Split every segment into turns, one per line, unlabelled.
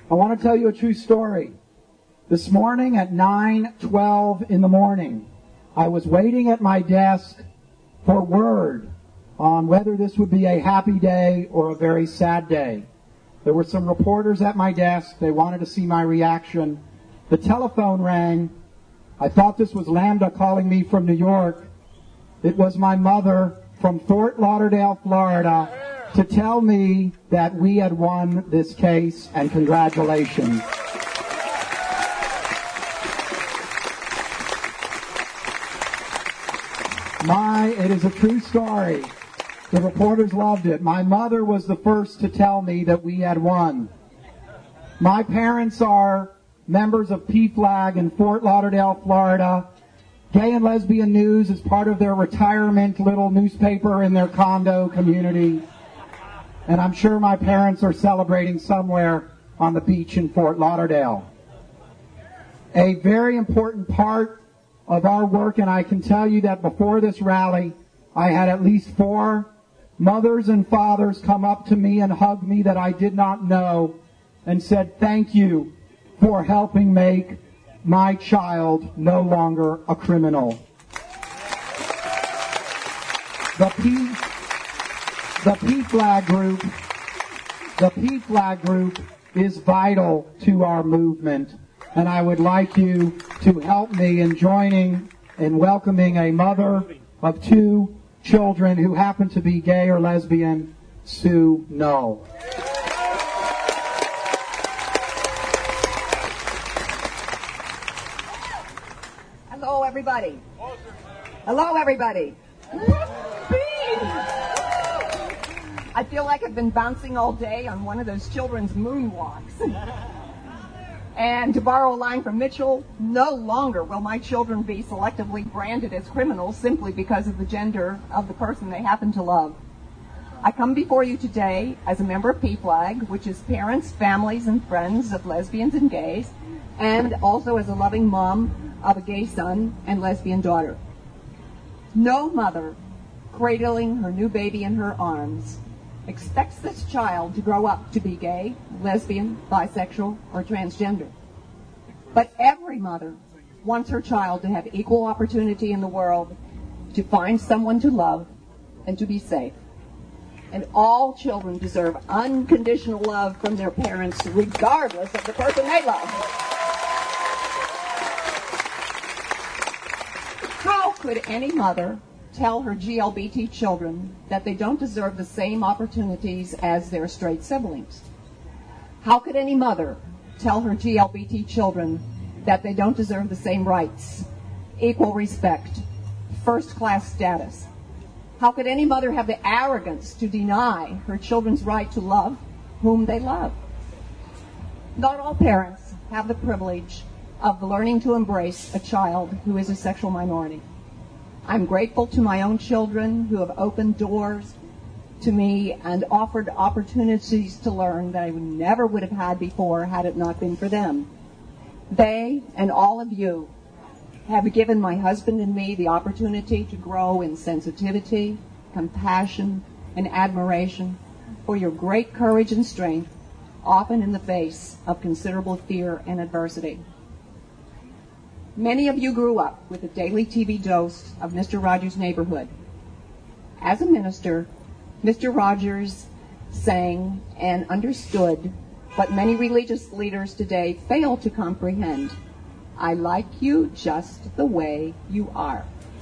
I want to tell you a true story. This morning at 9:12 in the morning, I was waiting at my desk for word on whether this would be a happy day or a very sad day. There were some reporters at my desk. They wanted to see my reaction. The telephone rang. I thought this was Lambda calling me from New York. It was my mother from Fort Lauderdale, Florida, to tell me that we had won this case, and congratulations. It is a true story. The reporters loved it. My mother was the first to tell me that we had won. My parents are members of PFLAG in Fort Lauderdale, Florida. Gay and Lesbian News is part of their retirement little newspaper in their condo community. And I'm sure my parents are celebrating somewhere on the beach in Fort Lauderdale. A very important part of our work, and I can tell you that before this rally, I had at least 4 mothers and fathers come up to me and hug me that I did not know and said, "Thank you for helping make my child no longer a criminal." The PFLAG group is vital to our movement, and I would like you to help me in joining and welcoming a mother of 2 children who happen to be gay or lesbian, Sue Null.
Hello, everybody. Hello, everybody. I feel like I've been bouncing all day on one of those children's moonwalks. And to borrow a line from Mitchell, no longer will my children be selectively branded as criminals simply because of the gender of the person they happen to love. I come before you today as a member of PFLAG, which is parents, families, and friends of lesbians and gays, and also as a loving mom of a gay son and lesbian daughter. No mother cradling her new baby in her arms expects this child to grow up to be gay, lesbian, bisexual, or transgender. But every mother wants her child to have equal opportunity in the world, to find someone to love, and to be safe. And all children deserve unconditional love from their parents, regardless of the person they love. How could any mother tell her GLBT children that they don't deserve the same opportunities as their straight siblings? How could any mother tell her GLBT children that they don't deserve the same rights, equal respect, first-class status? How could any mother have the arrogance to deny her children's right to love whom they love? Not all parents have the privilege of learning to embrace a child who is a sexual minority. I'm grateful to my own children who have opened doors to me and offered opportunities to learn that I never would have had before had it not been for them. They and all of you have given my husband and me the opportunity to grow in sensitivity, compassion, and admiration for your great courage and strength, often in the face of considerable fear and adversity. Many of you grew up with a daily TV dose of Mr. Rogers' Neighborhood. As a minister, Mr. Rogers sang and understood what many religious leaders today fail to comprehend. I like you just the way you are.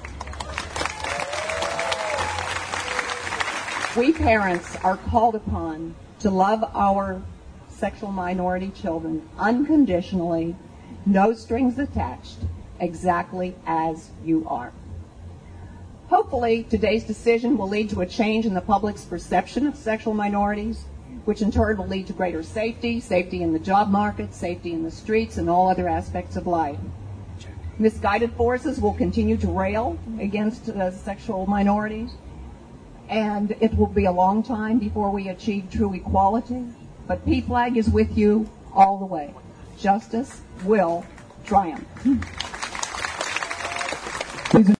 We parents are called upon to love our sexual minority children unconditionally, no strings attached, exactly as you are. Hopefully, today's decision will lead to a change in the public's perception of sexual minorities, which in turn will lead to greater safety, safety in the job market, safety in the streets, and all other aspects of life. Misguided forces will continue to rail against sexual minorities, and it will be a long time before we achieve true equality, but PFLAG is with you all the way. Justice will triumph.